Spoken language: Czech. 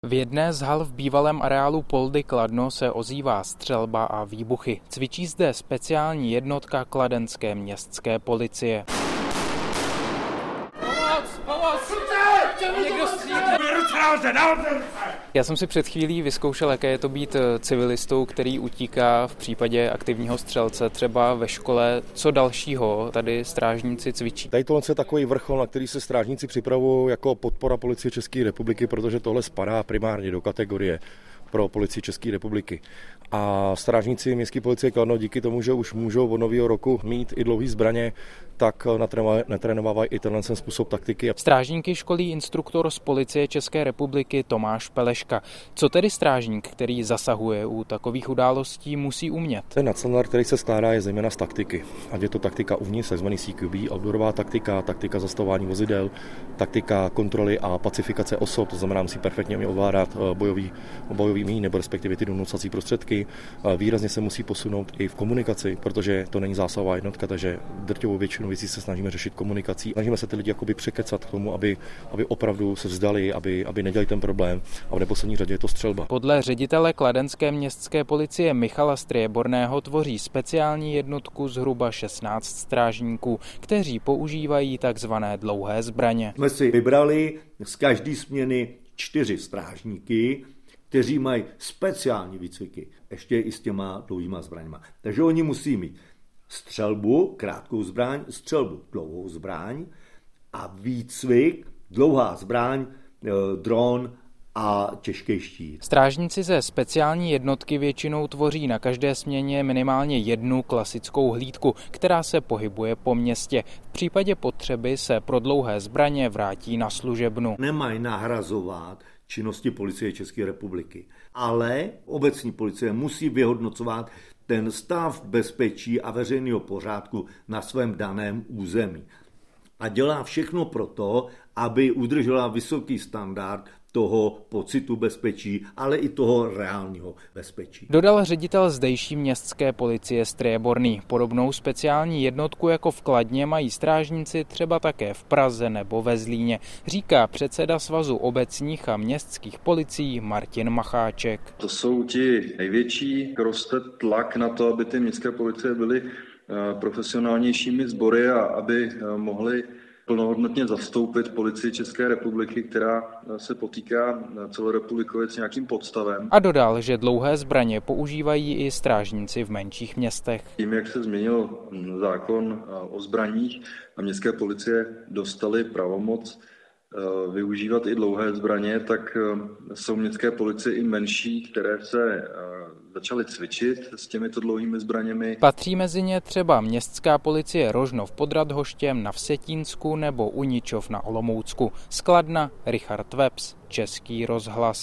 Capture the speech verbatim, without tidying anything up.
V jedné z hal v bývalém areálu Poldy Kladno se ozývá střelba a výbuchy. Cvičí zde speciální jednotka kladenské městské policie. Pomoc! Pomoc! Někdo střílí! Já jsem si před chvílí vyzkoušel, jaké je to být civilistou, který utíká v případě aktivního střelce, třeba ve škole. Co dalšího tady strážníci cvičí? Tady tohle je takový vrchol, na který se strážníci připravují jako podpora Policie České republiky, protože tohle spadá primárně do kategorie pro Policii České republiky. A strážníci městské policie Kladno díky tomu, že už můžou od nového roku mít i dlouhý zbraně, tak natrénovávají i tenhle způsob taktiky. Strážníky školí instruktor z Policie České republiky Tomáš Peleška. Co tedy strážník, který zasahuje u takových událostí, musí umět? Ten nadstandard, který se skládá, je zejména z taktiky. Ať je to taktika uvnitř, takzvaný C Q B, outdoorová taktika, taktika zastavování vozidel, taktika kontroly a pacifikace osob, to znamená, musí perfektně umět ovládat bojový, bojový míň nebo respektive ty donucací prostředky. Výrazně se musí posunout i v komunikaci, protože to není zásahová jednotka, takže drtivou většinu věcí se snažíme řešit komunikací. Snažíme se ty lidi jakoby překecat k tomu, aby, aby opravdu se vzdali, aby, aby nedělali ten problém, a v neposlední řadě je to střelba. Podle ředitele kladenské městské policie Michala Strieborného tvoří speciální jednotku zhruba šestnáct strážníků, kteří používají takzvané dlouhé zbraně. Jsme si vybrali z každé směny čtyři strážníky, kteří mají speciální výcviky, ještě i s těma dlouhýma zbraněma. Takže oni musí mít střelbu, krátkou zbraň, střelbu, dlouhou zbraň a výcvik, dlouhá zbraň, dron a těžký štít. Strážníci ze speciální jednotky většinou tvoří na každé směně minimálně jednu klasickou hlídku, která se pohybuje po městě. V případě potřeby se pro dlouhé zbraně vrátí na služebnu. Nemají nahrazovat činnosti Policie České republiky, ale obecní policie musí vyhodnocovat ten stav bezpečí a veřejného pořádku na svém daném území. A dělá všechno proto, aby udržela vysoký standard toho pocitu bezpečí, ale i toho reálního bezpečí. Dodal ředitel zdejší městské policie Strieborný. Podobnou speciální jednotku jako v Kladně mají strážníci třeba také v Praze nebo ve Zlíně, říká předseda Svazu obecních a městských policií Martin Macháček. To jsou ti největší, roste tlak na to, aby ty městské policie byly profesionálnějšími sbory a aby mohly plnohodnotně zastoupit Policii České republiky, která se potýká celorepublikově s nějakým podstavem. A dodal, že dlouhé zbraně používají i strážníci v menších městech. Tím, jak se změnil zákon o zbraních a městské policie dostaly pravomoc využívat i dlouhé zbraně, tak jsou městské policie i menší, které se začaly cvičit s těmito dlouhými zbraněmi. Patří mezi ně třeba městská policie Rožnov pod Radhoštěm na Vsetínsku nebo Uničov na Olomoucku. Z Kladna Richard Webs, Český rozhlas.